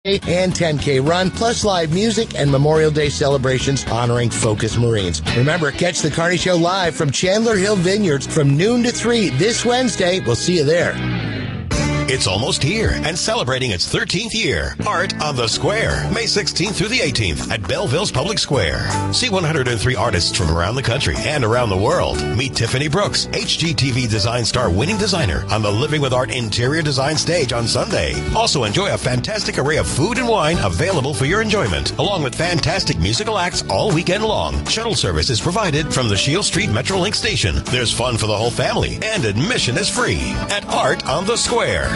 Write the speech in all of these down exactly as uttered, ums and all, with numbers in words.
and ten K run, plus live music and Memorial Day celebrations honoring Focus Marines. Remember, catch the Carney Show live from Chandler Hill Vineyards from noon to three this Wednesday. We'll see you there. It's almost here and celebrating its thirteenth year. Art on the Square, May sixteenth through the eighteenth at Belleville's Public Square. See one hundred three artists from around the country and around the world. Meet Tiffany Brooks, H G T V Design Star winning designer, on the Living with Art interior design stage on Sunday. Also enjoy a fantastic array of food and wine available for your enjoyment, along with fantastic musical acts all weekend long. Shuttle service is provided from the Shield Street Metrolink station. There's fun for the whole family, and admission is free at Art on the Square.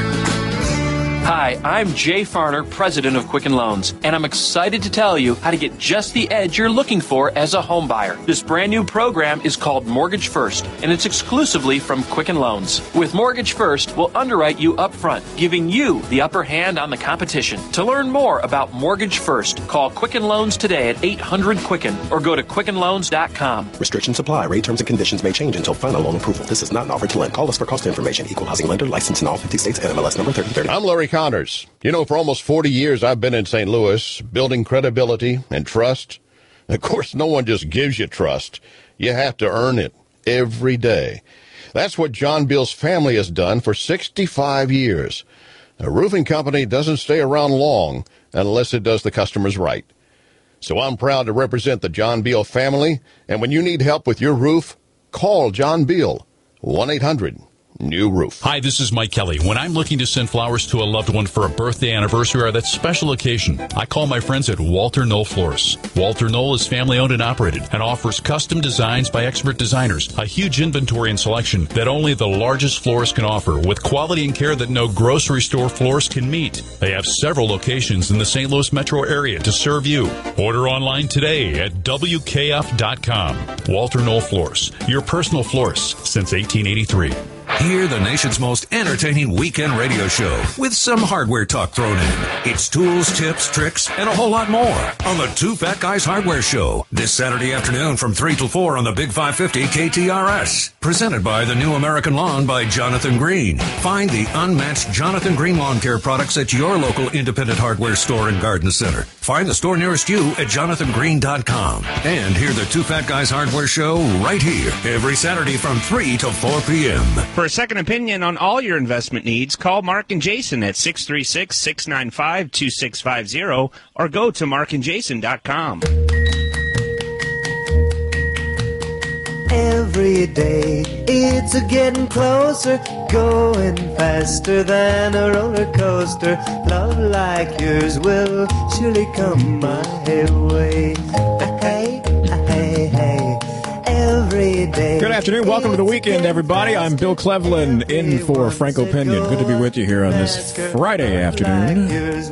Hi, I'm Jay Farner, president of Quicken Loans, and I'm excited to tell you how to get just the edge you're looking for as a home buyer. This brand new program is called Mortgage First, and it's exclusively from Quicken Loans. With Mortgage First, we'll underwrite you up front, giving you the upper hand on the competition. To learn more about Mortgage First, call Quicken Loans today at eight hundred Quicken or go to quicken loans dot com. Restrictions apply. Rate terms and conditions may change until final loan approval. This is not an offer to lend. Call us for cost information. Equal housing lender. Licensed in all fifty states. N M L S number thirty thirty. I'm Larry Connors. You know, for almost forty years, I've been in Saint Louis, building credibility and trust. Of course, no one just gives you trust. You have to earn it every day. That's what John Beal's family has done for sixty-five years. A roofing company doesn't stay around long unless it does the customers right. So I'm proud to represent the John Beal family, and when you need help with your roof, call John Beal, one eight hundred new roof. Hi, this is Mike Kelly. When I'm looking to send flowers to a loved one for a birthday, anniversary, or that special occasion, I call my friends at Walter Knoll Florists. Walter Knoll is family-owned and operated and offers custom designs by expert designers, a huge inventory and selection that only the largest florist can offer, with quality and care that no grocery store florist can meet. They have several locations in the Saint Louis metro area to serve you. Order online today at W K F dot com. Walter Knoll Florists, your personal florist since eighteen eighty-three. Hear the nation's most entertaining weekend radio show with some hardware talk thrown in. It's tools, tips, tricks, and a whole lot more on the Two Fat Guys Hardware Show this Saturday afternoon from three till four on the Big five fifty K T R S. Presented by the New American Lawn by Jonathan Green. Find the unmatched Jonathan Green Lawn Care products at your local independent hardware store and garden center. Find the store nearest you at jonathan green dot com. And hear the Two Fat Guys Hardware Show right here every Saturday from three till four p.m. For a second opinion on all your investment needs, call Mark and Jason at six three six, six nine five, two six five zero or go to mark and jason dot com. Every day it's a getting closer, going faster than a roller coaster. Love like yours will surely come my way. Hey, hey, hey. Every day. Good afternoon. Welcome to the weekend, everybody. I'm Bill Cleveland in for Franco Pinion. Good to be with you here on this Friday afternoon.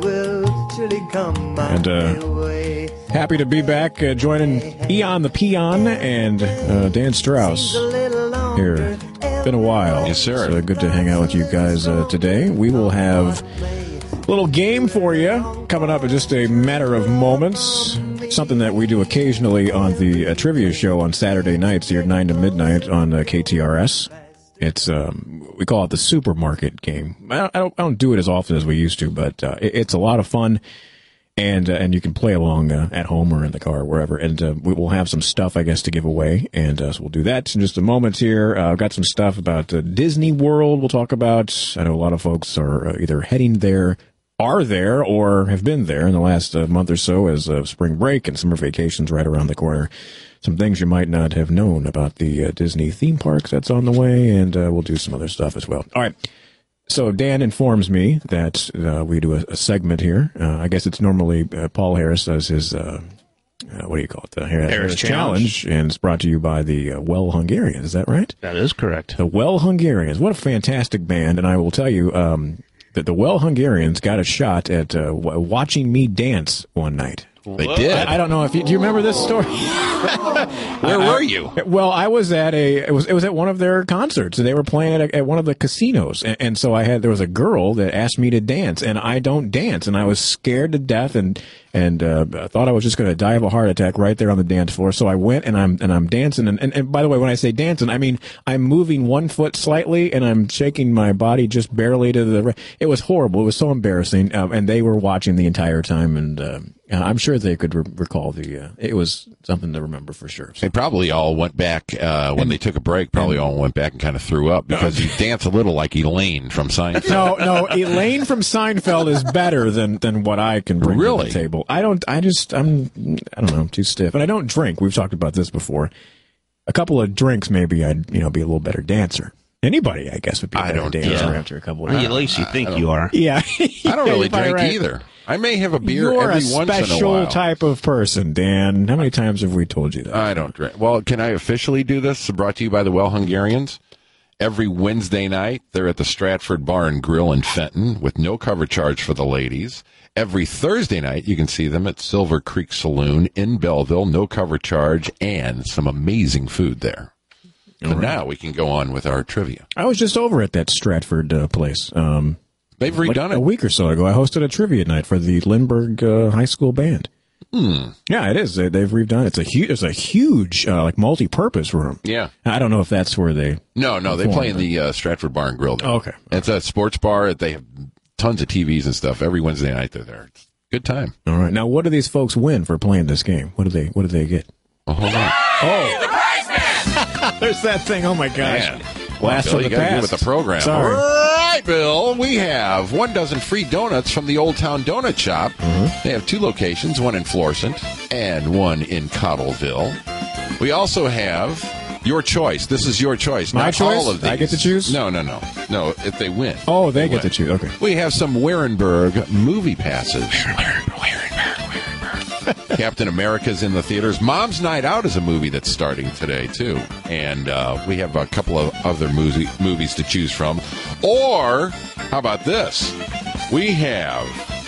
And uh, happy to be back uh, joining Eon the Peon and uh, Dan Strauss here. Been a while. Yes, sir. It's uh, good to hang out with you guys uh, today. We will have a little game for you coming up in just a matter of moments. Something that we do occasionally on the uh, trivia show on Saturday nights here, nine to midnight on uh, K T R S. It's um, we call it the supermarket game. I don't, I don't, I don't do it as often as we used to, but uh, it, it's a lot of fun, and uh, and you can play along uh, at home or in the car or wherever. And uh, we will have some stuff, I guess, to give away, and uh, so we'll do that in just a moment here. Uh, I've got some stuff about uh, Disney World we'll talk about. I know a lot of folks are uh, either heading there, are there, or have been there in the last uh, month or so as uh, spring break and summer vacations right around the corner. Some things you might not have known about the uh, Disney theme parks that's on the way, and uh, we'll do some other stuff as well. All right. So Dan informs me that uh, we do a, a segment here. Uh, I guess it's normally uh, Paul Harris does his, uh, uh, what do you call it? The Harris, Harris Challenge. Challenge. And it's brought to you by the uh, Well Hungarians. Is that right? That is correct. The Well Hungarians. What a fantastic band. And I will tell you um, that the Well Hungarians got a shot at uh, w- watching me dance one night. They did. I, I don't know if you do. You remember this story? Where were you? Well, I was at a. It was it was at one of their concerts, and they were playing at, a, at one of the casinos, and, and so I had there was a girl that asked me to dance, and I don't dance, and I was scared to death, and and uh, I thought I was just going to die of a heart attack right there on the dance floor. So I went and I'm and I'm dancing, and, and and by the way, when I say dancing, I mean I'm moving one foot slightly, and I'm shaking my body just barely to the. It was horrible. It was so embarrassing, um, and they were watching the entire time, and. Uh, I'm sure they could re- recall the. Uh, it was something to remember for sure. So. They probably all went back uh, when and, they took a break. Probably and, all went back and kind of threw up because you dance a little like Elaine from Seinfeld. No, no, Elaine from Seinfeld is better than, than what I can bring really? to the table. I don't. I just. I'm. I don't know. I'm too stiff, and I don't drink. We've talked about this before. A couple of drinks, maybe I'd you know be a little better dancer. Anybody, I guess, would be a better dancer yeah. after a couple of well, drinks. At least you think you are. Yeah, I don't really drink right. either. I may have a beer You're every a once in a while. special type of person, Dan. How many times have we told you that? I don't drink. Well, can I officially do this? Brought to you by the Well Hungarians. Every Wednesday night, they're at the Stratford Bar and Grill in Fenton with no cover charge for the ladies. Every Thursday night, you can see them at Silver Creek Saloon in Belleville, no cover charge, and some amazing food there. So right. Now we can go on with our trivia. I was just over at that Stratford uh, place. Um They've redone like it. A week or so ago, I hosted a trivia night for the Lindbergh uh, High School Band. Hmm. Yeah, it is. They, they've redone it. It's a huge, it's a huge, uh, like multi-purpose room. Yeah. I don't know if that's where they. No, no, they play in the uh, Stratford Bar and Grill. Oh, okay. It's a sports bar. They have tons of T Vs and stuff. Every Wednesday night they're there. It's a good time. All right. Now, what do these folks win for playing this game? What do they? What do they get? Oh, hold on. Oh, the prize man. There's that thing. Oh my gosh. Man. Blast Bill, from the you gotta past. get with the program. Sorry. All right, Bill. We have one dozen free donuts from the Old Town Donut Shop. Mm-hmm. They have two locations, one in Florissant and one in Cottleville. We also have your choice. This is your choice. My not choice? all of these. I get to choose? No, no, no. No, if they win. Oh, they, they get win. to choose. Okay. We have some Warenberg movie passes. Captain America's in the theaters. Mom's Night Out is a movie that's starting today, too. And uh, we have a couple of other movie, movies to choose from. Or, how about this? We have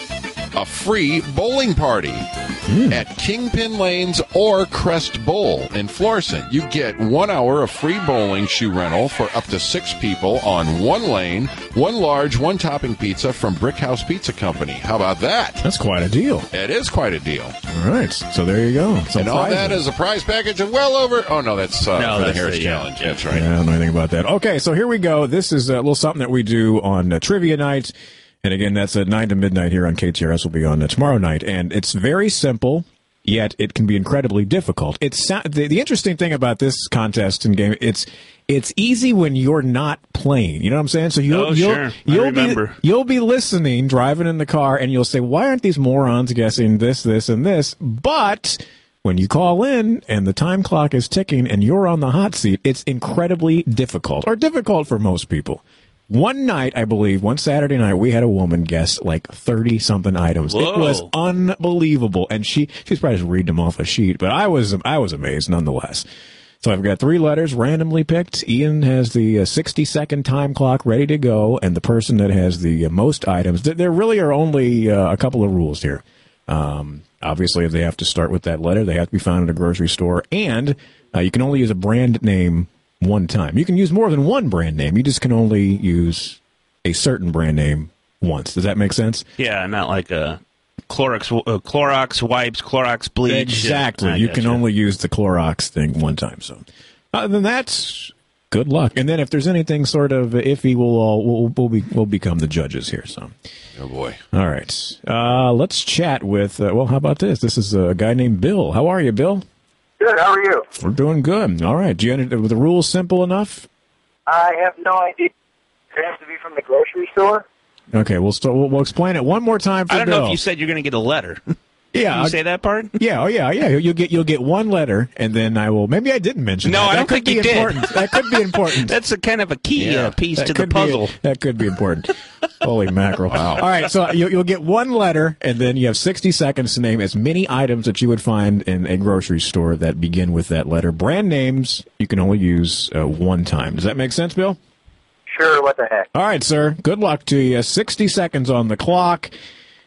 a free bowling party mm. at Kingpin Lanes or Crest Bowl in Florissant. You get one hour of free bowling shoe rental for up to six people on one lane, one large, one topping pizza from Brick House Pizza Company. How about that? That's quite a deal. It is quite a deal. All right. So there you go. Some and all prizes. that is a prize package of well over... Oh, no, that's uh, no, for that's the Harris the, Challenge. Yeah. That's right. Yeah, I don't know anything about that. Okay, so here we go. This is a little something that we do on uh, Trivia Night. And again, that's at nine to midnight here on K T R S. Will be on uh, tomorrow night. And it's very simple, yet it can be incredibly difficult. It's the, the interesting thing about this contest and game, it's it's easy when you're not playing. You know what I'm saying? So you'll, oh, you'll, sure. you'll I remember. be you'll be listening, driving in the car, and you'll say, why aren't these morons guessing this, this, and this? But when you call in and the time clock is ticking and you're on the hot seat, it's incredibly difficult, or difficult for most people. One night, I believe, one Saturday night, we had a woman guess like thirty-something items. Whoa. It was unbelievable. And she, she's probably just reading them off a sheet, but I was, I was amazed nonetheless. So I've got three letters randomly picked. Ian has the uh, sixty-second time clock ready to go, and the person that has the uh, most items. Th- there really are only uh, a couple of rules here. Um, obviously, they have to start with that letter. They have to be found at a grocery store, and uh, you can only use a brand name one time. You can use more than one brand name. You just can only use a certain brand name once. Does that make sense? Yeah, not like a Clorox, uh, Clorox wipes, Clorox bleach. Exactly. I you gotcha. can only use the Clorox thing one time. So, other than that, good luck. And then if there's anything sort of iffy, we'll all we'll we'll, be, we'll become the judges here. So, oh boy. All right. Uh, let's chat with. Uh, well, how about this? This is a guy named Bill. How are you, Bill? Good. How are you? We're doing good. All right. Do you under, were the rules simple enough? I have no idea. It has to be from the grocery store. Okay. We'll start, we'll, we'll explain it one more time for I don't Bill. know if you said you're going to get a letter. Yeah, Did you say that part? Yeah, oh yeah, yeah. You'll get you'll get one letter, and then I will. Maybe I didn't mention. No, that. I that don't could think be you did. important. That could be important. That's a kind of a key Yeah. uh, piece That to the could be- puzzle. that could be important. Holy mackerel! Wow. All right, so you'll, you'll get one letter, and then you have sixty seconds to name as many items that you would find in a grocery store that begin with that letter. Brand names you can only use uh, one time. Does that make sense, Bill? Sure. What the heck? All right, sir. Good luck to you. sixty seconds on the clock.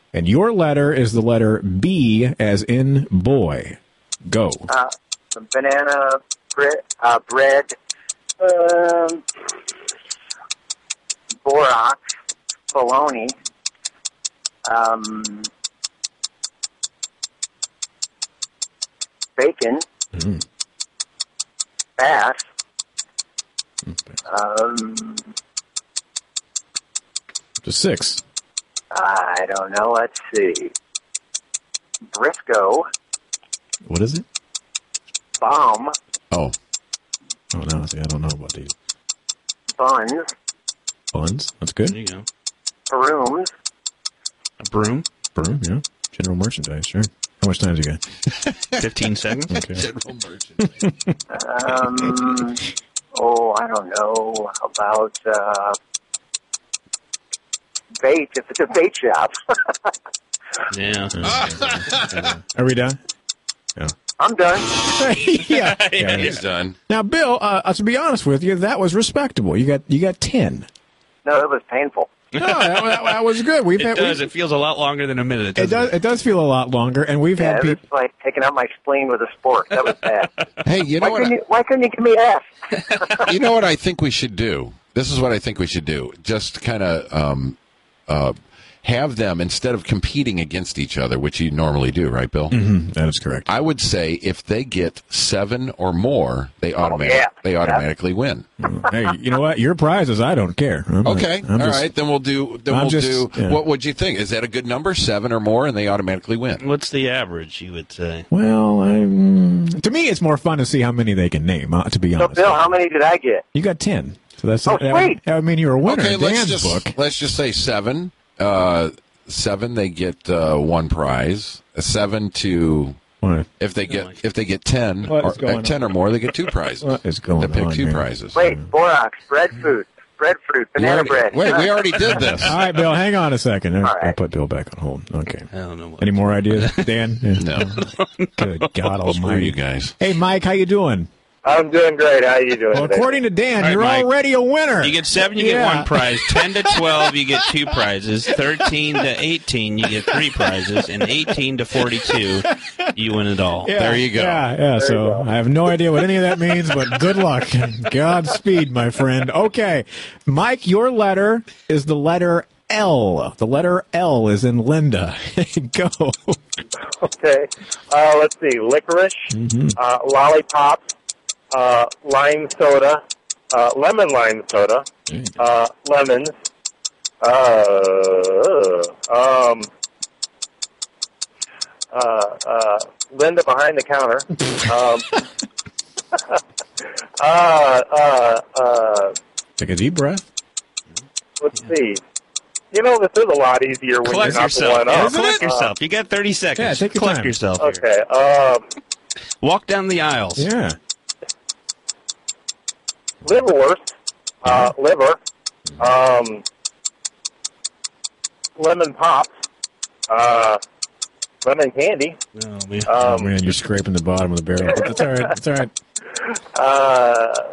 And your letter is the letter B, as in boy. Go. Uh, banana bread, uh, bread, um, borax, bologna, um, bacon, Mm. bass, um, To six. I don't know. Let's see. Briscoe, What is it? bomb, Oh. Oh, no. See, I don't know about these. buns, Buns. That's good. There you go. brooms, A broom. Broom, yeah. General merchandise, sure. How much time do you got? Fifteen seconds. Okay. General merchandise. um, oh, I don't know. How about, uh, bait, if it's a bait shop. Yeah. Are we done? Yeah. I'm done. yeah. yeah. He's done. Now, Bill, uh, to be honest with you, that was respectable. You got you got ten. No, it was painful. No, that, that, that was good. We've It had, does. we've- It feels a lot longer than a minute. It doesn't does. It does feel a lot longer, and we've Yeah, had it was people. like taking out my spleen with a spork. That was bad. Hey, you know why, what? couldn't I, you, why couldn't you give me F? you know what I think we should do? This is what I think we should do. Just kind of um, uh, have them, instead of competing against each other, which you normally do, right, Bill? Mm-hmm, that is correct. I would say if they get seven or more, they automatic, yeah. they automatically win. Hey, you know what? Your prizes, I don't care. I'm not- Okay, I'm all just- right. Then we'll do. Then I'm we'll just- do. yeah. What would you think? Is that a good number? Seven or more, and they automatically win. What's the average, you would say? Well, I'm, to me, it's more fun to see how many they can name. Uh, to be So, honest, Bill, how many did I get? you got ten. So that's Oh, that, would, sweet. that would mean you're a winner. Okay, in let's Dan's just book. let's just say seven. Uh, seven, they get uh, one prize. A seven to What? if they get if they get ten What or is going uh, ten or more, they get two prizes. What is going They pick on two here? prizes. Wait, borax, breadfruit, breadfruit, We banana already- bread. Wait, we already did this. All right, Bill, hang on a second. I'll, right. I'll put Bill back on hold. Okay. I don't know. What Any more ideas, Dan? Yeah. No, Good God screw Almighty! you guys. Hey, Mike, how you doing? I'm doing great. How you doing Well, today? according to Dan, All right, you're Mike. already a winner. You get seven, you Yeah. get one prize. Ten to twelve, you get two prizes. Thirteen to eighteen, you get three prizes. And eighteen to forty-two, you win it all. Yeah, There you go. Yeah, yeah. So I have no idea what any of that means, but good luck. Godspeed, my friend. Okay, Mike, your letter is the letter L. The letter L is in Linda. Go. Okay. Uh, let's see. Licorice, Mm-hmm. uh, lollipop, uh, lime soda, uh, lemon lime soda, uh, lemons, uh, um, uh, uh, Linda behind the counter. um, uh, uh, uh, Take a deep breath. let's see. You know, this is a lot easier when Collect you're not yourself. the one Yeah, up. collect Uh, yourself. You got thirty seconds. Yeah, take your collect time. yourself. Here. Okay. Um, Walk down the aisles. Yeah. liverwurst, uh, liver, um, lemon pops, uh, lemon candy, Oh, man. Oh um, man, you're scraping the bottom of the barrel. But that's all right. That's all right. uh,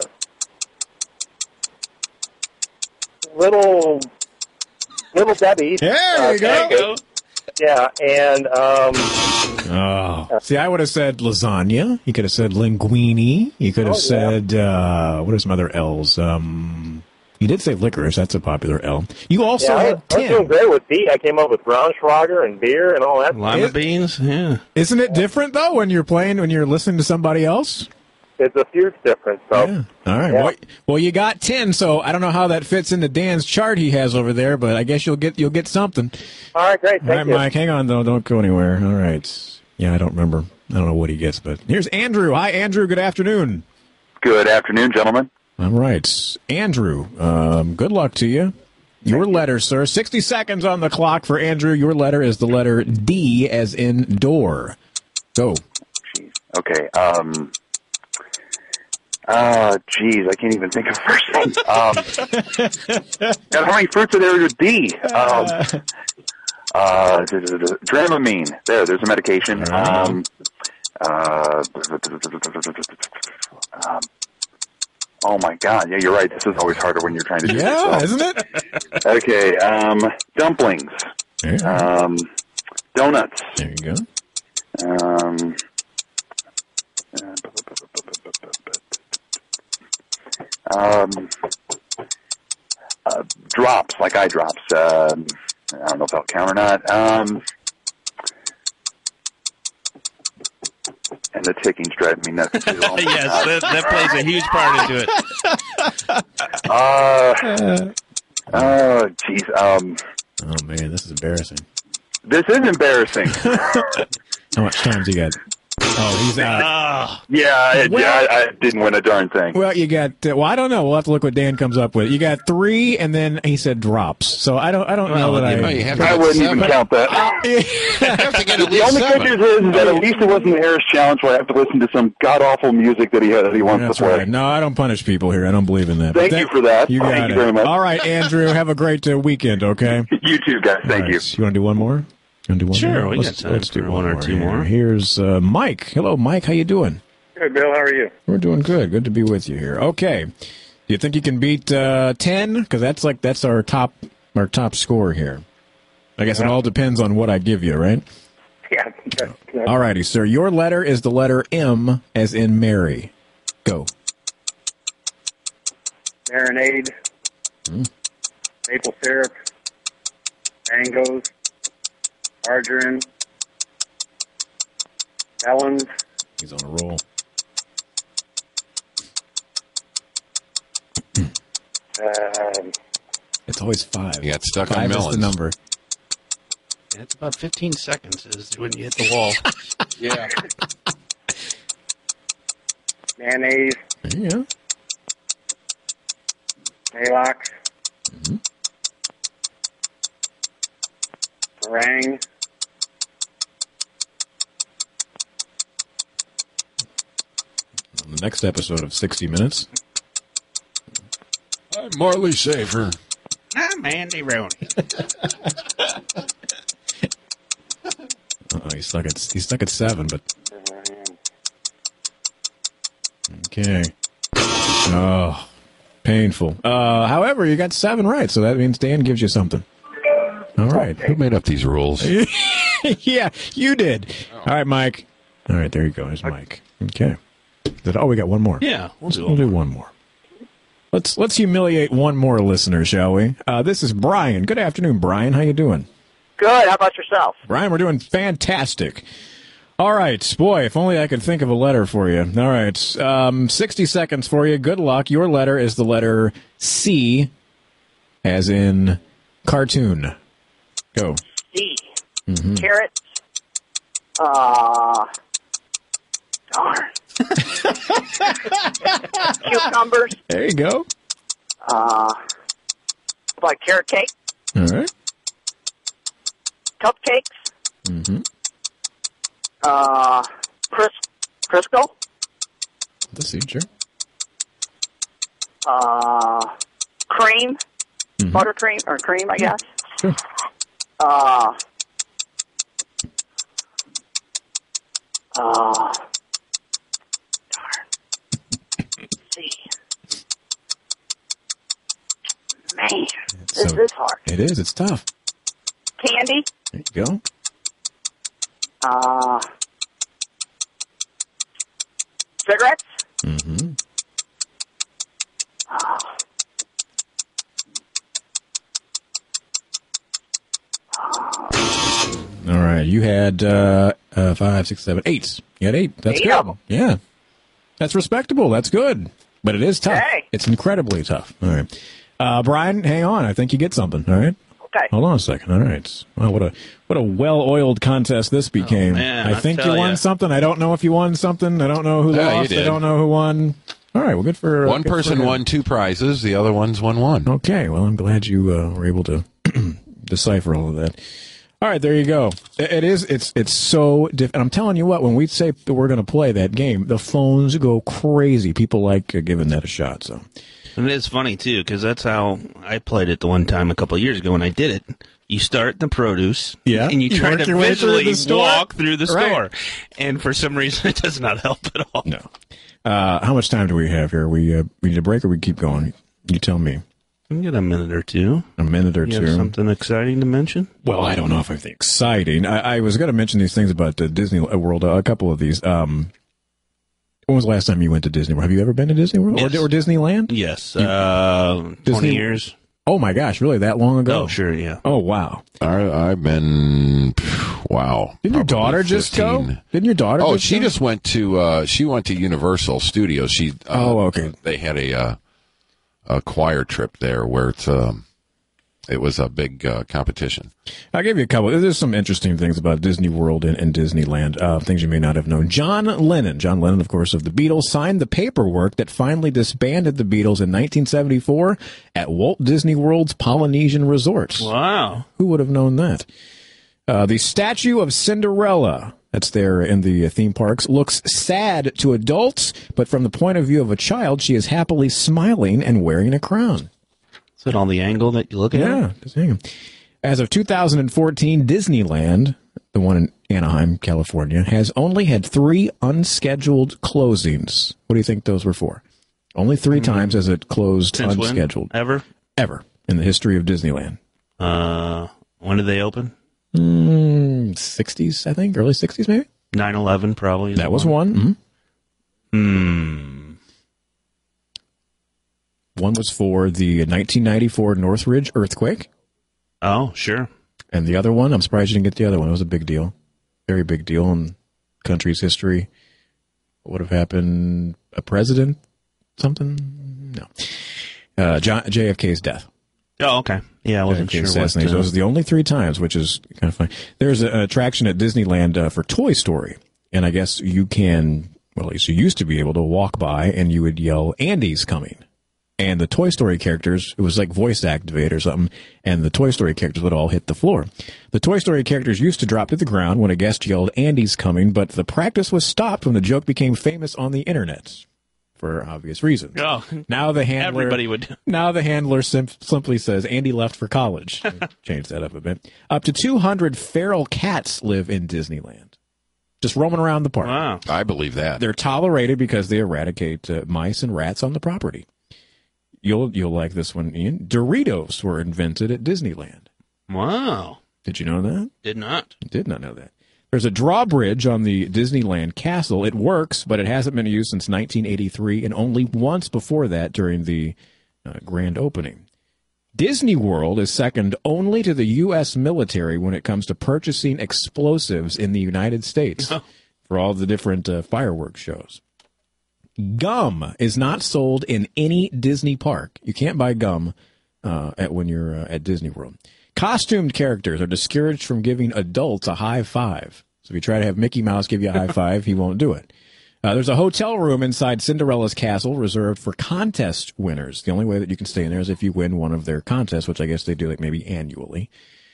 little, little Debbie. There uh, you go. pancakes. Yeah, and um, Oh, see, I would have said lasagna. You could have said linguine. You could have Oh, yeah. said uh, what are some other L's? Um, you did say licorice. That's a popular L. You also yeah, I, had I was doing ten. great with tea. I came up with Braunschweiger and beer and all that. Lima It- beans? Yeah. Isn't it different though when you're playing when you're listening to somebody else? It's a huge difference. So, Yeah. All right. Yeah. Well, well, you got ten, so I don't know how that fits into Dan's chart he has over there, but I guess you'll get you'll get something. all right, great. Thank All right, you. Mike, hang on though. Don't go anywhere. All right. Yeah, I don't remember. I don't know what he gets, but here's Andrew. Hi, Andrew. Good afternoon. Good afternoon, gentlemen. All right, Andrew. Um, good luck to you. Your letter, sir. Sixty seconds on the clock for Andrew. Your letter is the letter D, as in door. Go. Jeez. Okay. Um. Uh, geez, I can't even think of first name. Um, God, how many fruits are there with D? Um, uh, Dramamine. There, there's a medication. Um, uh, um, oh my God. Yeah, you're right. This is always harder when you're trying to do Yeah, this. isn't it? Okay. Um, dumplings. Yeah. Um, Donuts. There you go. Um, um, uh, drops, like eye drops. Uh, I don't know if that'll count or not. Um, and the ticking's driving me nuts too. Oh yes, that, that plays a huge part into it. Uh, oh, jeez. Um, oh, man, this is embarrassing. This is embarrassing. How much time do you got? Oh, he's out. Yeah, I, Well- yeah, I, I didn't win a darn thing. Well, you got. Uh, well, I don't know. We'll have to look what Dan comes up with. You got three, and then he said drops. So I don't. I don't know Well, that you I. know, you have to I get wouldn't seven. even count that. have to get at The least only seven. good news is, is that at least it wasn't the Harris Challenge where I have to listen to some god-awful music that he that he wants That's to play. right. No, I don't punish people here. I don't believe in that. Thank But you for that. You got Thank it. you very much. All right, Andrew. Have a great uh, weekend. Okay. You too, guys. Thank All you. right, You want to do one more? You want to do one Sure, more? we let's, got time let's do for one, one or more two here. more. Here's uh, Mike. Hello, Mike. How you doing? Good, Bill. How are you? We're doing good. Good to be with you here. Okay. Do you think you can beat uh, ten? Because that's like that's our top our top score here. I guess it all depends on what I give you, right? Yeah. Okay. Yeah. All righty, sir. Your letter is the letter M, as in Mary. Go. Marinade, Mm. maple syrup, mangoes, margarine, melons, He's on a roll. um, It's always five. You got stuck five on is melons. the number. And it's about fifteen seconds is when you hit the wall. Yeah. mayonnaise, There you go. Maalox, Mm-hmm. meringue, On the next episode of sixty minutes. I'm Marley Safer. I'm Andy Rooney. Oh, he's stuck at he's stuck at seven, but okay. Oh, painful. Uh, however, you got seven right, so that means Dan gives you something. All right. Who made up these rules? Yeah, you did. All right, Mike. All right, there you go. There's Mike. Okay. Did, oh, we got one more. Yeah, we'll do We'll do one more. Let's let's humiliate one more listener, shall we? Uh, this is Brian. Good afternoon, Brian. How you doing? Good. How about yourself? Brian, we're doing fantastic. All right. Boy, if only I could think of a letter for you. All right. Um, sixty seconds for you. Good luck. Your letter is the letter C, as in cartoon. Go. C. Mhm. Carrots. Uh, darn. Cucumbers. There you go. Uh, like carrot cake. All right. Cupcakes. Mm-hmm. Uh, Cris- Crisco. Let's see, sure. Uh, cream. Mhm. Buttercream, or cream, I guess. Sure. Uh, uh, darn. See. Man, this So- is hard. It is. It's tough. Candy. There you go. Uh, cigarettes. Mm-hmm. Uh, All right. You had uh, uh, five, six, seven, eight. You had eight. That's Eight good. of 'em. Yeah. That's respectable. That's good. But it is tough. Hey. It's incredibly tough. All right. Uh, Brian, hang on. I think you get something. All right. Okay. Hold on a second. All right. Well, what a what a well-oiled contest this became. Oh, man, I I think you tell won ya. something. I don't know if you won something. I don't know who Yeah, you lost. I did. don't know who won. All right. Well, good for uh, One good for person him. won two prizes. The other one's won one. Okay, well, I'm glad you uh, were able to decipher all of that. All right, there you go. It it is. It's it's so different. I'm telling you what. When we say that we're going to play that game, the phones go crazy. People like uh, giving that a shot. So And it's funny, too, because that's how I played it the one time a couple of years ago when I did it. You start the produce, Yeah. and you You try work to your way through visually the store? walk through the Right. store. And for some reason, it does not help at all. no. Uh, how much time do we have here? We uh, we need a break or we keep going? You tell me. We get a minute or two. A minute or you two. Have something exciting to mention? Well, I don't know if it's exciting. I, I was going to mention these things about uh, Disney World, uh, a couple of these. Um, when was the last time you went to Disney World? Have you ever been to Disney World Yes. or, or Disneyland? Yes. Uh, Disney- twenty years. Oh, my gosh. Really? That long ago? Oh, sure, yeah. Oh, wow. I, I've been, wow. Didn't your probably daughter just go? fifteen. Didn't your daughter Oh, just she go? just went to, uh, she went to Universal Studios. She, uh, Oh, okay. They had a, uh, a choir trip there where it's, um, it was a big uh, competition. I'll give you a couple. There's some interesting things about Disney World and, and Disneyland, uh, things you may not have known. John Lennon, John Lennon, of course, of the Beatles, signed the paperwork that finally disbanded the Beatles in nineteen seventy-four at Walt Disney World's Polynesian Resort. Wow. Who would have known that? Uh, the statue of Cinderella, that's there in the uh, theme parks, looks sad to adults, but from the point of view of a child, she is happily smiling and wearing a crown. Is it on the angle that you look at? Yeah, just hang. As of two thousand fourteen, Disneyland, the one in Anaheim, California, has only had three unscheduled closings. What do you think those were for? Only three mm-hmm. times has it closed Since unscheduled. When? Ever? Ever in the history of Disneyland. Uh, when did they open? Mm, sixties, I think. Early sixties, maybe? nine eleven, probably. That was one. Mm-hmm. Hmm. One was for the nineteen ninety-four Northridge earthquake. Oh, sure. And the other one, I'm surprised you didn't get the other one. It was a big deal. Very big deal in the country's history. What would have happened? A president? Something? No. Uh, John, J F K's death. Oh, okay. Yeah, I wasn't J F K sure. Assassination. What, uh, Those are the only three times, which is kind of funny. There's a, an attraction at Disneyland uh, for Toy Story. And I guess you can, well, at least you used to be able to walk by and you would yell, Andy's coming. And the Toy Story characters, it was like voice activated or something, and the Toy Story characters would all hit the floor. The Toy Story characters used to drop to the ground when a guest yelled, Andy's coming, but the practice was stopped when the joke became famous on the internet. For obvious reasons. Oh, now the handler, everybody would. Now the handler sim- simply says, Andy left for college. Change that up a bit. Up to two hundred feral cats live in Disneyland. Just roaming around the park. Wow. I believe that. They're tolerated because they eradicate uh, mice and rats on the property. You'll you'll like this one, Ian. Doritos were invented at Disneyland. Wow. Did you know that? Did not. Did not know that. There's a drawbridge on the Disneyland castle. It works, but it hasn't been used since nineteen eighty-three and only once before that during the uh, grand opening. Disney World is second only to the U S military when it comes to purchasing explosives in the United States for all the different uh, fireworks shows. Gum is not sold in any Disney park. You can't buy gum uh, at when you're uh, at Disney World. Costumed characters are discouraged from giving adults a high five. So if you try to have Mickey Mouse give you a high five, he won't do it. Uh, there's a hotel room inside Cinderella's castle reserved for contest winners. The only way that you can stay in there is if you win one of their contests, which I guess they do like maybe annually.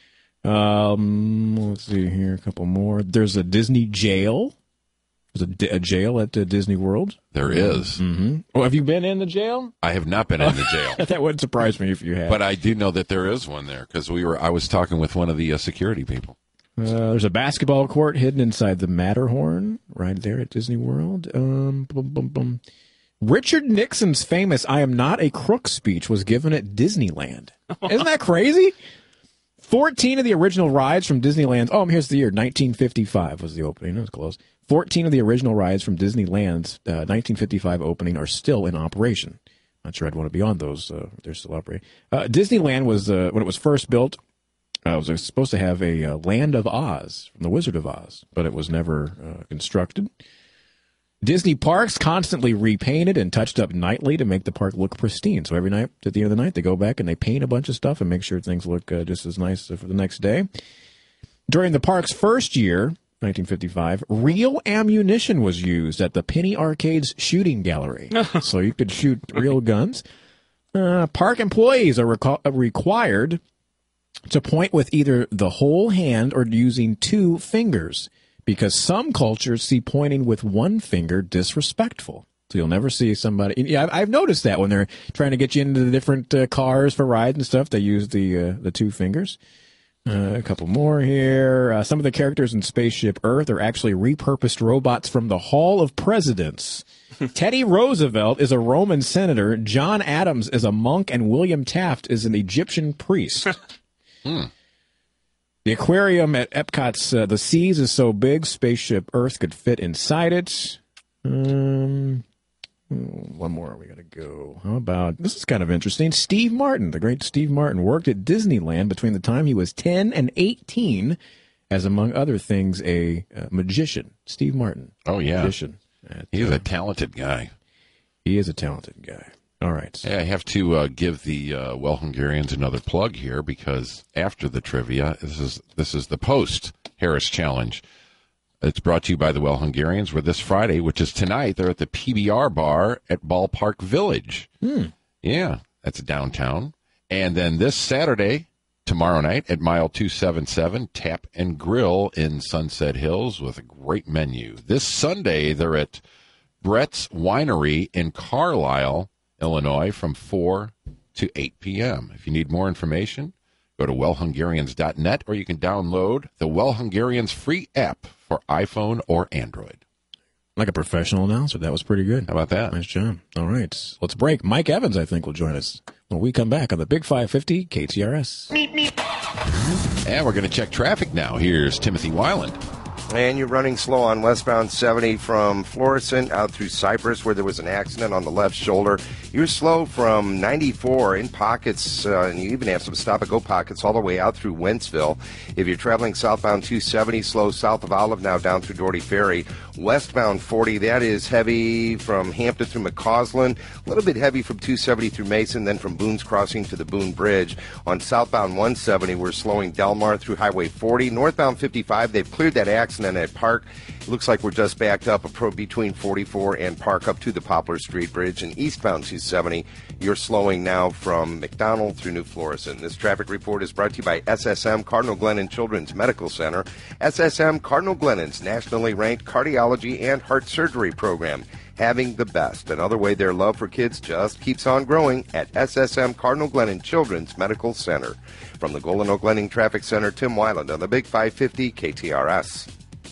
Um, let's see here, a couple more. There's a Disney jail. There's a, a jail at uh, Disney World. There is. Mm-hmm. Oh, have you been in the jail? I have not been in the jail. That wouldn't surprise me if you had. But I do know that there is one there because we were. I was talking with one of the uh, security people. Uh, there's a basketball court hidden inside the Matterhorn, right there at Disney World. Um, boom, boom, boom. Richard Nixon's famous "I am not a crook" speech was given at Disneyland. Isn't that crazy? Fourteen of the original rides from Disneyland. Oh, here's the year. nineteen fifty-five was the opening. It was close. Fourteen of the original rides from Disneyland's uh, nineteen fifty-five opening are still in operation. Not sure I'd want to be on those. Uh, they're still operating. Uh, Disneyland was, uh, when it was first built, uh, it was supposed to have a uh, Land of Oz from The Wizard of Oz, but it was never uh, constructed. Disney parks constantly repainted and touched up nightly to make the park look pristine. So every night, at the end of the night, they go back and they paint a bunch of stuff and make sure things look uh, just as nice for the next day. During the park's first year, nineteen fifty-five, real ammunition was used at the Penny Arcade's shooting gallery. So you could shoot real guns. Uh, park employees are reco- required to point with either the whole hand or using two fingers, because some cultures see pointing with one finger disrespectful. So you'll never see somebody. Yeah, I've noticed that when they're trying to get you into the different uh, cars for rides and stuff, they use the uh, the two fingers. Uh, a couple more here. Uh, some of the characters in Spaceship Earth are actually repurposed robots from the Hall of Presidents. Teddy Roosevelt is a Roman senator, John Adams is a monk, and William Taft is an Egyptian priest. hmm. The aquarium at Epcot's uh, The Seas is so big, Spaceship Earth could fit inside it. Um, one more. We got to go. How about, this is kind of interesting. Steve Martin, the great Steve Martin, worked at Disneyland between the time he was ten and eighteen as, among other things, a uh, magician. Steve Martin. Oh, yeah. Magician. At, He's uh, a talented guy. He is a talented guy. All right. Hey, I have to uh, give the uh, Well Hungarians another plug here because after the trivia, this is this is the post Harris Challenge. It's brought to you by the Well Hungarians, where this Friday, which is tonight, they're at the P B R bar at Ballpark Village. Hmm. Yeah, that's downtown. And then this Saturday, tomorrow night, at Mile two seventy-seven, Tap and Grill in Sunset Hills with a great menu. This Sunday, they're at Brett's Winery in Carlisle, Illinois, from four to eight p.m. If you need more information, go to well hungarians dot net, or you can download the Well Hungarians free app for iPhone or Android. Like a professional announcer. That was pretty good. How about that? Nice job. All right. Let's break. Mike Evans, I think, will join us when we come back on the Big five fifty K T R S. And we're going to check traffic now. Here's Timothy Weiland. And you're running slow on westbound seventy from Florissant out through Cypress, where there was an accident on the left shoulder. You're slow from ninety-four in pockets, uh, and you even have some stop-and-go pockets all the way out through Wentzville. If you're traveling southbound two seventy, slow south of Olive now down through Doherty Ferry. Westbound forty, that is heavy from Hampton through McCausland. A little bit heavy from two seventy through Mason, then from Boone's Crossing to the Boone Bridge. On southbound one seventy, we're slowing Delmar through Highway forty. Northbound fifty-five, they've cleared that accident at Park. It looks like we're just backed up a pro between forty-four and Park up to the Poplar Street Bridge. And eastbound two seventy, you're slowing now from McDonald through New Florissant. This traffic report is brought to you by S S M Cardinal Glennon Children's Medical Center. S S M Cardinal Glennon's nationally ranked cardiology and heart surgery program, having the best. Another way their love for kids just keeps on growing at S S M Cardinal Glennon Children's Medical Center. From the Golden Oak Glenning Traffic Center, Tim Weiland on the Big five fifty K T R S.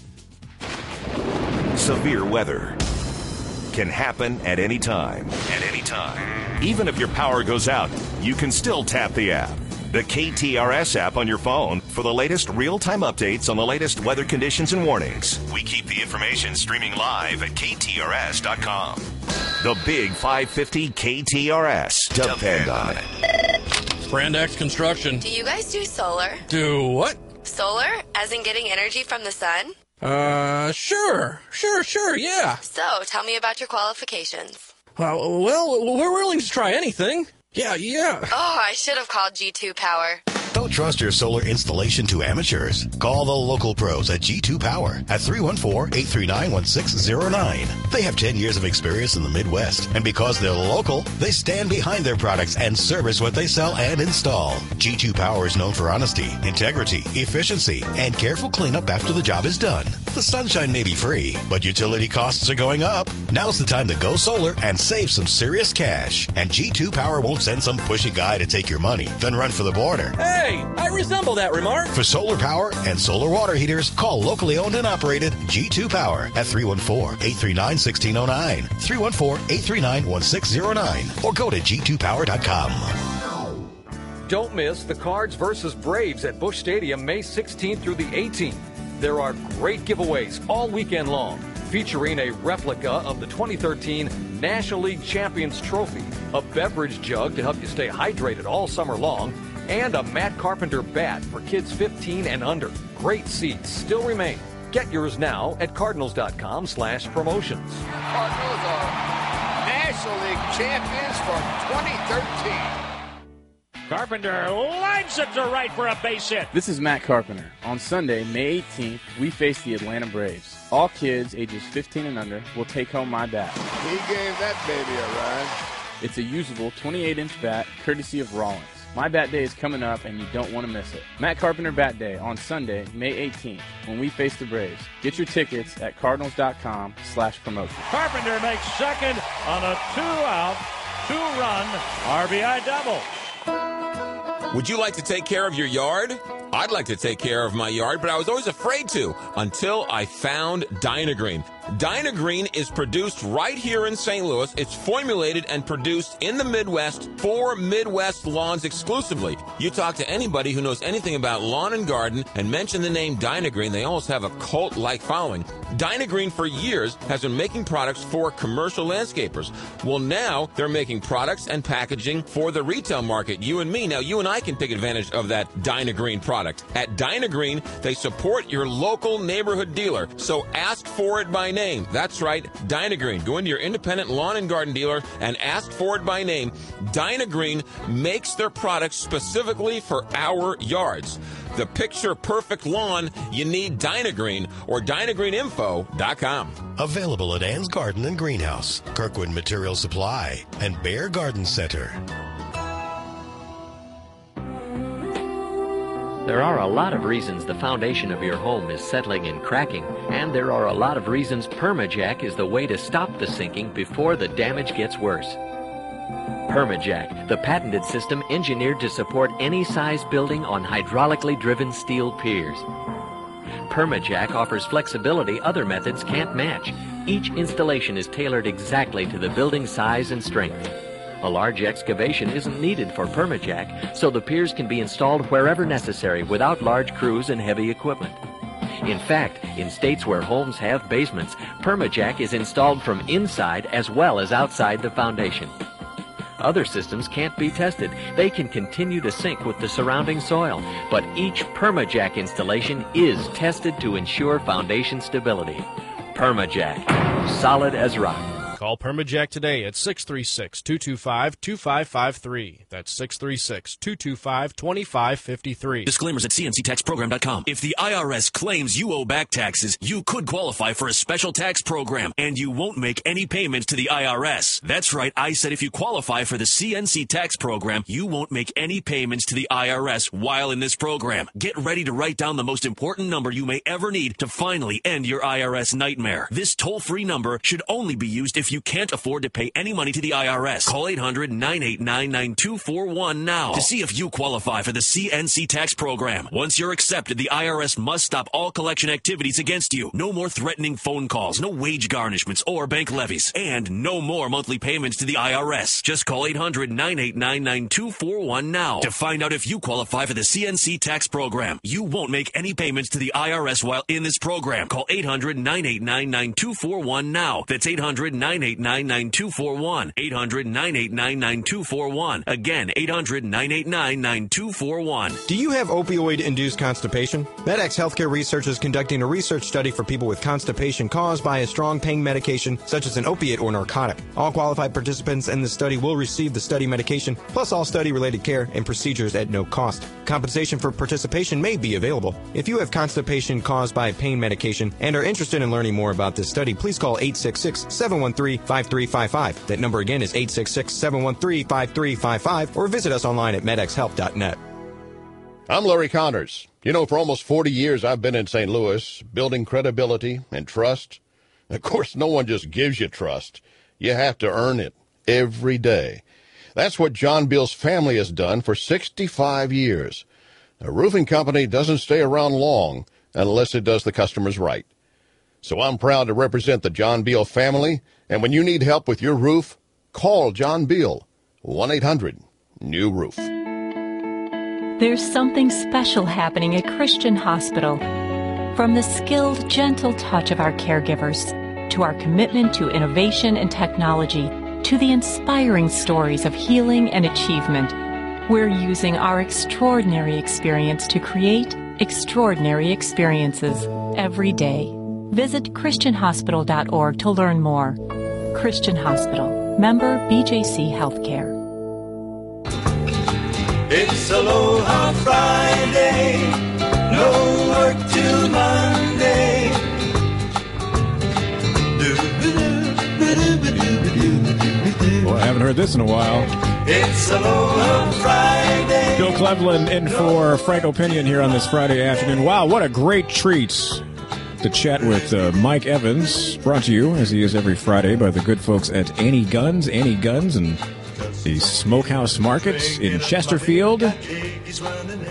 Severe weather can happen at any time. At any time. Even if your power goes out, you can still tap the app. The K T R S app on your phone for the latest real-time updates on the latest weather conditions and warnings. We keep the information streaming live at K T R S dot com. The Big five fifty K T R S. Depend on it. Brand X Construction. Do you guys do solar? Do what? Solar? As in getting energy from the sun? Uh, sure. Sure, sure, yeah. So, tell me about your qualifications. Uh, well, we're willing to try anything. Yeah, yeah. Oh, I should have called G two Power. Don't trust your solar installation to amateurs. Call the local pros at G two Power at three one four, eight three nine, one six zero nine. They have ten years of experience in the Midwest, and because they're local, they stand behind their products and service what they sell and install. G two Power is known for honesty, integrity, efficiency, and careful cleanup after the job is done. The sunshine may be free, but utility costs are going up. Now's the time to go solar and save some serious cash. And G two Power won't send some pushy guy to take your money, then run for the border. Hey, I resemble that remark. For solar power and solar water heaters, call locally owned and operated G two Power at three one four, eight three nine, one six zero nine, three one four, eight three nine, one six zero nine, or go to G two power dot com. Don't miss the Cards versus Braves at Busch Stadium May sixteenth through the eighteenth. There are great giveaways all weekend long, featuring a replica of the twenty thirteen National League Champions Trophy, a beverage jug to help you stay hydrated all summer long, and a Matt Carpenter bat for kids fifteen and under. Great seats still remain. Get yours now at cardinals dot com slash promotions. Cardinals are National League champions for twenty thirteen. Carpenter lines it to right for a base hit. This is Matt Carpenter. On Sunday, May eighteenth, we face the Atlanta Braves. All kids ages fifteen and under will take home my bat. He gave that baby a run. It's a usable twenty-eight inch bat, courtesy of Rollins. My bat day is coming up, and you don't want to miss it. Matt Carpenter Bat Day on Sunday, May eighteenth, when we face the Braves. Get your tickets at cardinals dot com slash promotion. Carpenter makes second on a two-out, two-run R B I double. Would you like to take care of your yard? I'd like to take care of my yard, but I was always afraid to until I found Dynagreen. Dynagreen is produced right here in Saint Louis. It's formulated and produced in the Midwest for Midwest lawns exclusively. You talk to anybody who knows anything about lawn and garden and mention the name Dynagreen, they almost have a cult-like following. Dynagreen for years has been making products for commercial landscapers. Well, now they're making products and packaging for the retail market, you and me. Now, you and I can take advantage of that Dynagreen product. At Dynagreen, they support your local neighborhood dealer, so ask for it by name. That's right, Dynagreen. Go into your independent lawn and garden dealer and ask for it by name. Dynagreen makes their products specifically for our yards. The picture-perfect lawn, you need Dynagreen or dynagreen info dot com. Available at Ann's Garden and Greenhouse, Kirkwood Material Supply, and Bear Garden Center. There are a lot of reasons the foundation of your home is settling and cracking, and there are a lot of reasons Permajack is the way to stop the sinking before the damage gets worse. Permajack, the patented system engineered to support any size building on hydraulically driven steel piers. Permajack offers flexibility other methods can't match. Each installation is tailored exactly to the building size and strength. A large excavation isn't needed for Permajack, so the piers can be installed wherever necessary without large crews and heavy equipment. In fact, in states where homes have basements, Permajack is installed from inside as well as outside the foundation. Other systems can't be tested. They can continue to sink with the surrounding soil, but each Permajack installation is tested to ensure foundation stability. Permajack, solid as rock. Call Permajack today at six three six, two two five, two five five three. That's six three six, two two five, two five five three. Disclaimers at C N C tax program dot com. If the I R S claims you owe back taxes, you could qualify for a special tax program, and you won't make any payments to the I R S. That's right, I said if you qualify for the C N C tax program, you won't make any payments to the I R S while in this program. Get ready to write down the most important number you may ever need to finally end your I R S nightmare. This toll-free number should only be used if you can't afford to pay any money to the I R S. Call eight hundred, nine eight nine, nine two four one now to see if you qualify for the C N C tax program. Once you're accepted, the I R S must stop all collection activities against you. No more threatening phone calls, no wage garnishments or bank levies, and no more monthly payments to the I R S. Just call eight hundred, nine eight nine, nine two four one now to find out if you qualify for the C N C tax program. You won't make any payments to the I R S while in this program. Call eight hundred, nine eight nine, nine two four one now. That's eight hundred, nine eight nine, nine two four one. eight hundred, nine eight nine, nine two four one. Again, eight hundred, nine eight nine, nine two four one. Do you have opioid-induced constipation? MedX Healthcare Research is conducting a research study for people with constipation caused by a strong pain medication, such as an opiate or narcotic. All qualified participants in the study will receive the study medication, plus all study-related care and procedures at no cost. Compensation for participation may be available. If you have constipation caused by pain medication and are interested in learning more about this study, please call eight six six, seven one three, five three five five. That number again is eight six six, seven one three, five three five five, or visit us online at med x health dot net. I'm Larry Connors. You know, for almost forty years, I've been in Saint Louis, building credibility and trust. Of course, no one just gives you trust. You have to earn it every day. That's what John Beal's family has done for sixty-five years. A roofing company doesn't stay around long unless it does the customers right. So I'm proud to represent the John Beal family, and when you need help with your roof, call John Beal, one eight hundred, new roof. There's something special happening at Christian Hospital. From the skilled, gentle touch of our caregivers, to our commitment to innovation and technology, to the inspiring stories of healing and achievement, we're using our extraordinary experience to create extraordinary experiences every day. Visit christian hospital dot org to learn more. Christian Hospital, member B J C Healthcare. It's Aloha Friday, no work till Monday. Well, I haven't heard this in a while. It's Aloha Friday. Bill Cleveland in for Franco Pinion here on this Friday afternoon. Wow, what a great treat to chat with uh, Mike Evans, brought to you, as he is every Friday, by the good folks at Annie Guns, Annie Guns, and the Smokehouse Market in Chesterfield.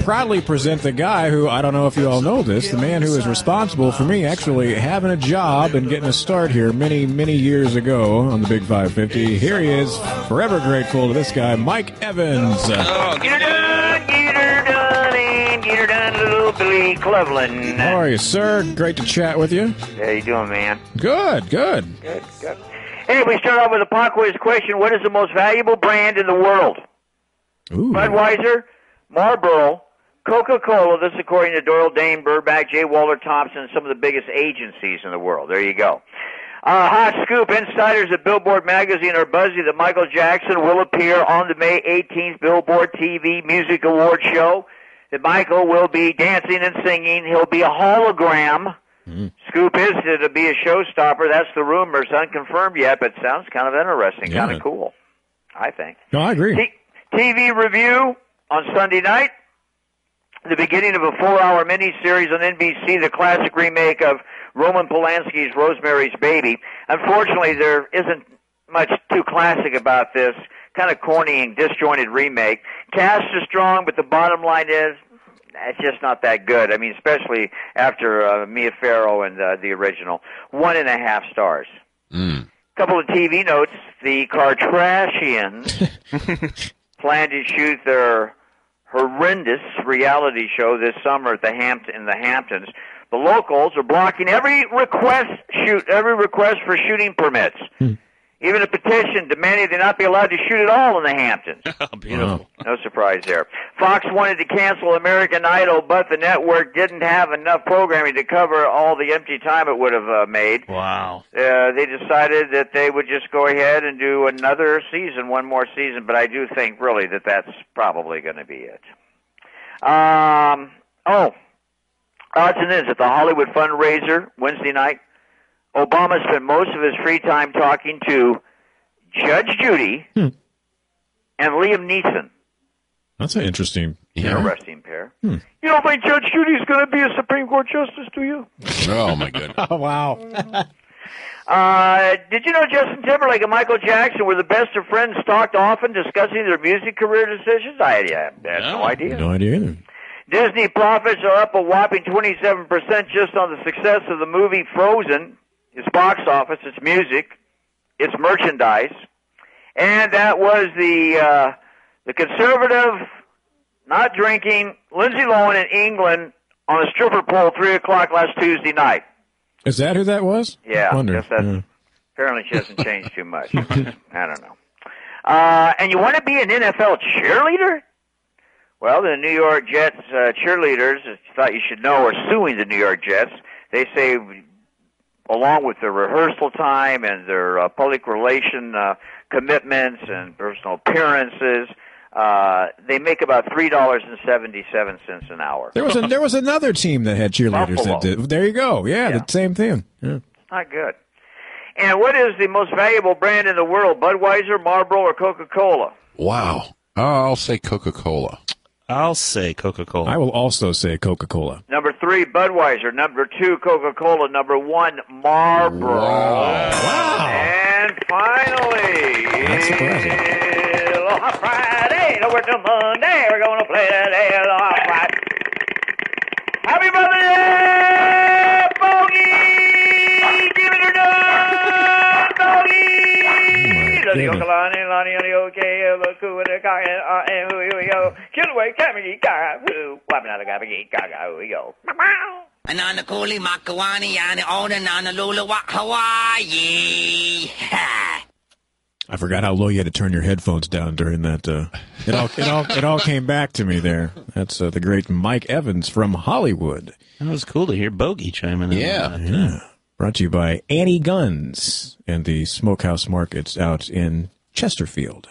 proudly present the guy who, I don't know if you all know this, the man who is responsible for me actually having a job and getting a start here many, many years ago on the Big five fifty. Here he is, forever grateful to this guy, Mike Evans. Oh, get her done, get her done, and get her done, little Billy Cleveland. How are you, sir? Great to chat with you. How you doing, man? Good, good. Good, good. Hey, we start off with a pop quiz question. What is the most valuable brand in the world? Ooh. Budweiser, Marlboro, Coca-Cola. This according to Doyle Dane, Burbank, J. Waller Thompson, some of the biggest agencies in the world. There you go. Uh, hot scoop. Insiders at Billboard Magazine are buzzy that Michael Jackson will appear on the May eighteenth Billboard T V Music Awards show. That Michael will be dancing and singing. He'll be a hologram. Mm. Scoop is to be a showstopper. That's the rumor. It's unconfirmed yet, but sounds kind of interesting, yeah. Kind of cool, I think. No, I agree. T- T V review on Sunday night. The beginning of a four-hour miniseries on N B C, the classic remake of Roman Polanski's Rosemary's Baby. Unfortunately, there isn't much too classic about this. Kind of corny and disjointed remake. Cast is strong, but the bottom line is it's just not that good. I mean, especially after uh, Mia Farrow and uh, the original. One and a half stars. Mm. Couple of T V notes. The Kardashians plan to shoot their horrendous reality show this summer at the Hampt- in the Hamptons. The locals are blocking every request shoot every request for shooting permits. Hmm. Even a petition demanding they not be allowed to shoot at all in the Hamptons. Beautiful. No surprise there. Fox wanted to cancel American Idol, but the network didn't have enough programming to cover all the empty time it would have uh, made. Wow. Uh, they decided that they would just go ahead and do another season, one more season, but I do think really that that's probably going to be it. Um. Oh, odds and ends at the Hollywood fundraiser Wednesday night. Obama spent most of his free time talking to Judge Judy hmm. and Liam Neeson. That's an interesting, yeah. interesting pair. Hmm. You don't think Judge Judy's going to be a Supreme Court justice, do you? Oh, my goodness. Oh, wow. uh, did you know Justin Timberlake and Michael Jackson were the best of friends, talked often, discussing their music career decisions? I had, I had no. no idea. No idea either. Disney profits are up a whopping twenty-seven percent just on the success of the movie Frozen. It's box office, it's music, it's merchandise, and that was the uh, the conservative, not drinking, Lindsay Lohan in England on a stripper pole three o'clock last Tuesday night. Is that who that was? Yeah, I guess that's, yeah. Apparently she hasn't changed too much. I don't know. Uh, and you want to be an N F L cheerleader? Well, the New York Jets uh, cheerleaders, I thought you should know, are suing the New York Jets. They say, along with their rehearsal time and their uh, public relation uh, commitments and personal appearances, uh, they make about three dollars and seventy-seven cents an hour. There was a, there was another team that had cheerleaders Buffalo. that did. There you go. Yeah, Yeah. the same thing. Yeah. Not good. And what is the most valuable brand in the world, Budweiser, Marlboro, or Coca-Cola? Wow. Oh, I'll say Coca-Cola. I'll say Coca-Cola. I will also say Coca-Cola. Number three, Budweiser. Number two, Coca-Cola. Number one, Marlboro. Wow. Wow. And finally, That's surprising. Aloha Friday, no work till Monday. We're going to play today, Aloha Friday. Happy birthday, Bogey! Give it a done, Bogey! Lani Okalani, Lani Oni Okay, Baku, and the Kaka, and who we go. Kill away, Kamiki, Kaka, who, wiping out the Kamiki, Kaka, who we go. Anana Kuli Makawani, and Oda Nana Lula Hawaii. I forgot how low you had to turn your headphones down during that. Uh, it all it all it all came back to me there. That's uh, the great Mike Evans from Hollywood. That was cool to hear Bogey chiming in. Yeah. on that. Yeah. Brought to you by Annie Guns and the Smokehouse Markets out in Chesterfield.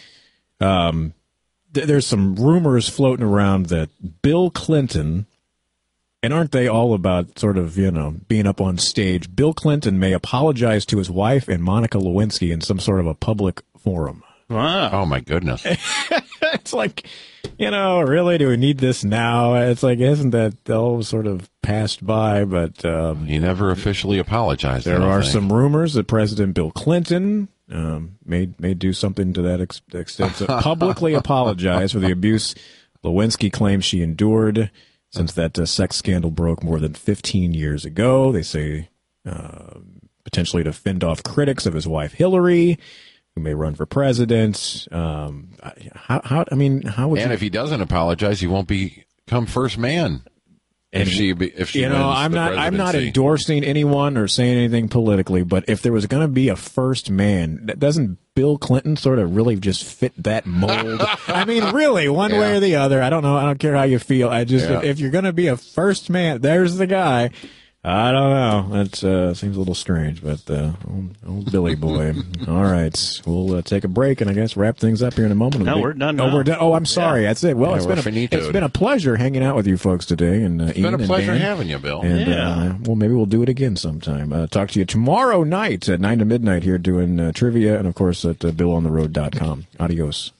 Um, th- there's some rumors floating around that Bill Clinton, and aren't they all about sort of, you know, being up on stage? Bill Clinton may apologize to his wife and Monica Lewinsky in some sort of a public forum. Wow. Oh, my goodness. It's like, you know, really, do we need this now? It's like, isn't that all sort of passed by? But um, he never officially apologized. There are some rumors that President Bill Clinton um, may may do something to that ex- extent, so publicly apologize for the abuse Lewinsky claims she endured since that uh, sex scandal broke more than fifteen years ago. They say uh, potentially to fend off critics of his wife Hillary, who may run for president. Um, how, how? I mean, how would? And you, if he doesn't apologize, he won't become first man. If and, she, if she, you know, wins I'm the not, I'm not presidency. endorsing anyone or saying anything politically, but if there was going to be a first man, doesn't Bill Clinton sort of really just fit that mold? I mean, really, one Yeah. way or the other. I don't know. I don't care how you feel. I just, Yeah. if, if you're going to be a first man, there's the guy. I don't know. That uh, seems a little strange, but uh, old, old Billy boy. All right, we'll uh, take a break and I guess wrap things up here in a moment. No, we're done Oh, now. we're done. Oh, I'm sorry. That's it. Well, Yeah, it's we're been a, finitoed. it's been a pleasure hanging out with you folks today, and uh, It's Ian been a and pleasure Dan. having you, Bill. And Yeah. uh, well, maybe we'll do it again sometime. Uh, talk to you tomorrow night at nine to midnight here doing uh, trivia, and of course at uh, bill on the road dot com. Adios.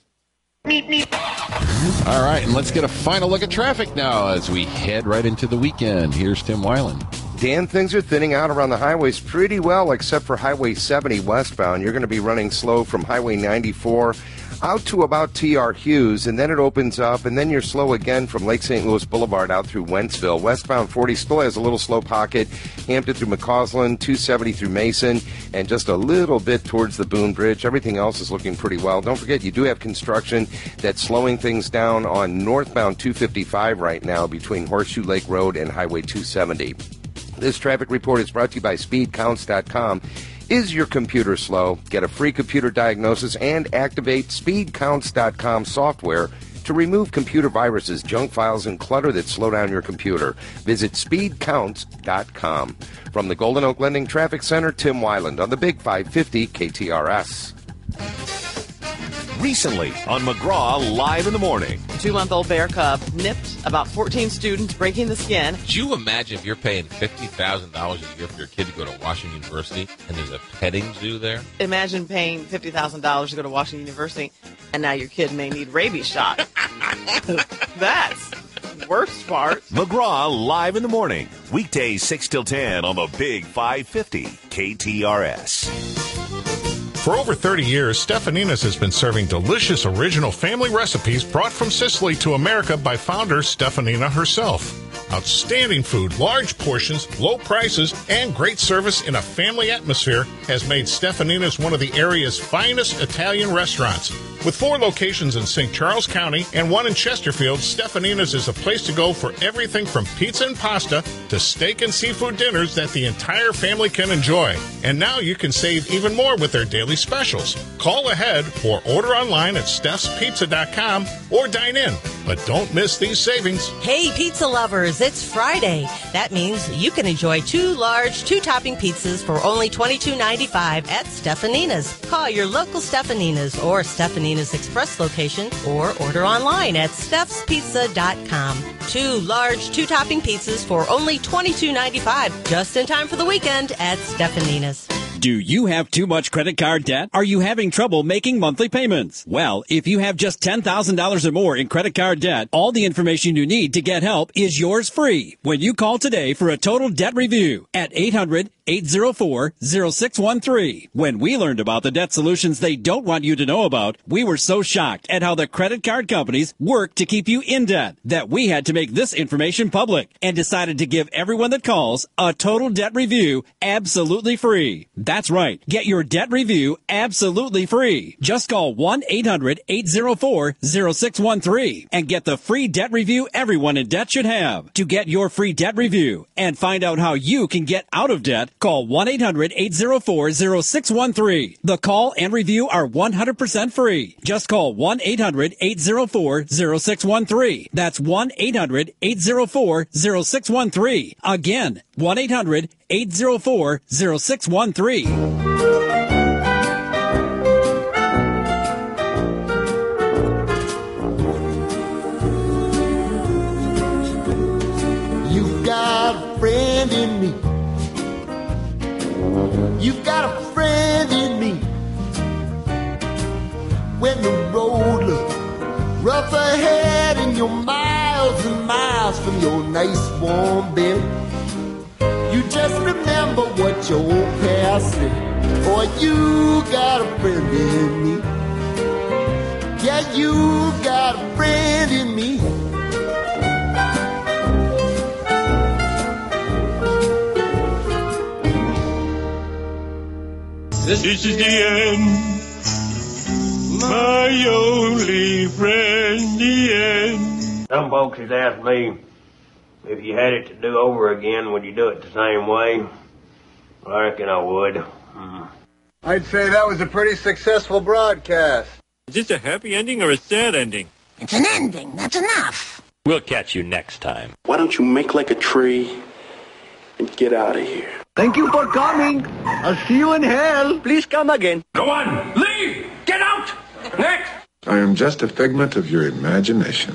All right, and let's get a final look at traffic now as we head right into the weekend. Here's Tim Weiland. Dan, things are thinning out around the highways pretty well, except for Highway seventy westbound. You're going to be running slow from Highway ninety-four out to about T R Hughes, and then it opens up, and then you're slow again from Lake Saint Louis Boulevard out through Wentzville. Westbound forty still has a little slow pocket, Hampton through McCausland, two seventy through Mason, and just a little bit towards the Boone Bridge. Everything else is looking pretty well. Don't forget, you do have construction that's slowing things down on northbound two fifty-five right now between Horseshoe Lake Road and Highway two seventy. This traffic report is brought to you by speed counts dot com. Is your computer slow? Get a free computer diagnosis and activate speed counts dot com software to remove computer viruses, junk files, and clutter that slow down your computer. Visit speed counts dot com. From the Golden Oak Lending Traffic Center, Tim Weiland on the Big five fifty K T R S. Recently on McGraw Live in the Morning. Two-month-old bear cub nipped about fourteen students, breaking the skin. Could you imagine if you're paying fifty thousand dollars a year for your kid to go to Washington University and there's a petting zoo there? Imagine paying fifty thousand dollars to go to Washington University, and now your kid may need rabies shot. That's the worst part. McGraw Live in the Morning. Weekdays six till ten on the Big five fifty K T R S. For over thirty years, Stefanina's has been serving delicious original family recipes brought from Sicily to America by founder Stefanina herself. Outstanding food, large portions, low prices, and great service in a family atmosphere has made Stefanina's one of the area's finest Italian restaurants. With four locations in Saint Charles County and one in Chesterfield, Stefanina's is a place to go for everything from pizza and pasta to steak and seafood dinners that the entire family can enjoy. And now you can save even more with their daily specials. Call ahead or order online at steffs pizza dot com or dine in. But don't miss these savings. Hey, pizza lovers, it's Friday. That means you can enjoy two large, two-topping pizzas for only twenty-two ninety-five at Stefanina's. Call your local Stefanina's or Stefanina's Express location or order online at steffs pizza dot com. Two large, two-topping pizzas for only twenty-two ninety-five, just in time for the weekend at Stefanina's. Do you have too much credit card debt? Are you having trouble making monthly payments? Well, if you have just ten thousand dollars or more in credit card debt, all the information you need to get help is yours free when you call today for a total debt review at eight hundred, eight oh four, oh six one three. When we learned about the debt solutions they don't want you to know about, we were so shocked at how the credit card companies work to keep you in debt that we had to make this information public and decided to give everyone that calls a total debt review absolutely free. That's right. Get your debt review absolutely free. Just call one eight hundred, eight oh four, oh six one three and get the free debt review everyone in debt should have. To get your free debt review and find out how you can get out of debt, call one eight hundred, eight oh four, oh six one three. The call and review are one hundred percent free. Just call one eight hundred, eight oh four, oh six one three. That's one eight hundred, eight oh four, oh six one three. Again, one eight hundred, eight oh four, oh six one three. You've got a friend in me. You've got a friend in me. When the road looks rough ahead and you're miles and miles from your nice warm bed, you just remember what your old past said. Boy, you got a friend in me. Yeah, yeah, you got a friend in me. This is the end, my only friend, the end. Some folks has asked me, if you had it to do over again, would you do it the same way? I reckon I would. Mm. I'd say that was a pretty successful broadcast. Is this a happy ending or a sad ending? It's an ending. That's enough. We'll catch you next time. Why don't you make like a tree and get out of here? Thank you for coming. I'll see you in hell. Please come again. Go on, leave! Get out! Next! I am just a figment of your imagination.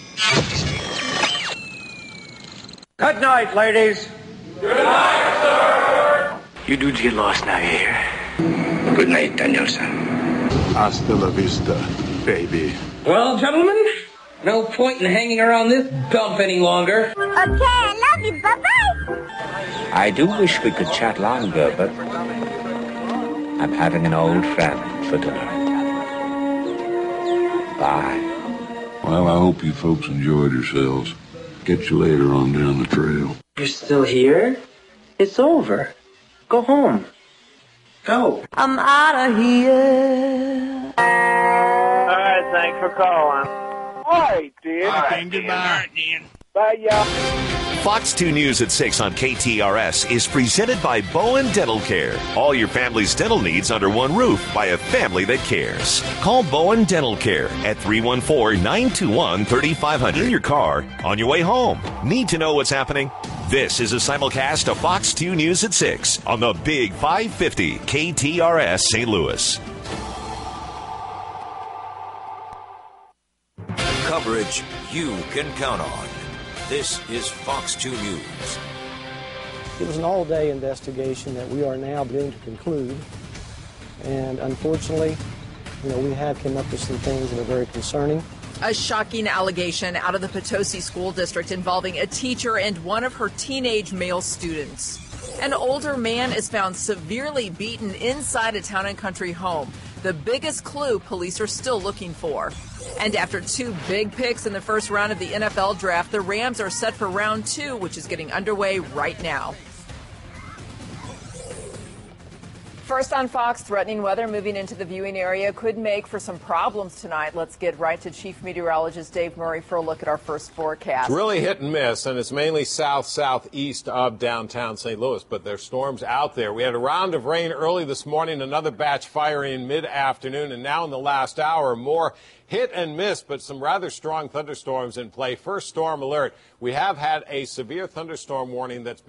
Good night, ladies. Good night, sir! You dudes get lost now, you hear? Good night, Danielson. Hasta la vista, baby. Well, gentlemen, no point in hanging around this dump any longer. Okay, I love you. Bye-bye. I do wish we could chat longer, but I'm having an old friend for dinner. Bye. Well, I hope you folks enjoyed yourselves. Catch you later on down the trail. You're still here? It's over. Go home. Go. I'm out of here. All right, thanks for calling. All right, dear. All right, goodbye, Dan. Bye, y'all. Fox two News at six on K T R S is presented by Bowen Dental Care. All your family's dental needs under one roof by a family that cares. Call Bowen Dental Care at three one four, nine two one, three five zero zero. In your car, on your way home. Need to know what's happening? This is a simulcast of Fox two News at six on the Big five fifty K T R S Saint Louis. Coverage you can count on. This is Fox two News. It was an all-day investigation that we are now beginning to conclude. And unfortunately, you know, we have come up with some things that are very concerning. A shocking allegation out of the Potosi School District involving a teacher and one of her teenage male students. An older man is found severely beaten inside a Town and Country home. The biggest clue police are still looking for. And after two big picks in the first round of the N F L draft, the Rams are set for round two, which is getting underway right now. First on Fox, threatening weather moving into the viewing area could make for some problems tonight. Let's get right to Chief Meteorologist Dave Murray for a look at our first forecast. It's really hit and miss, and it's mainly south-southeast of downtown Saint Louis, but there's storms out there. We had a round of rain early this morning, another batch firing mid-afternoon, and now in the last hour, more hit and miss, but some rather strong thunderstorms in play. First storm alert. We have had a severe thunderstorm warning that's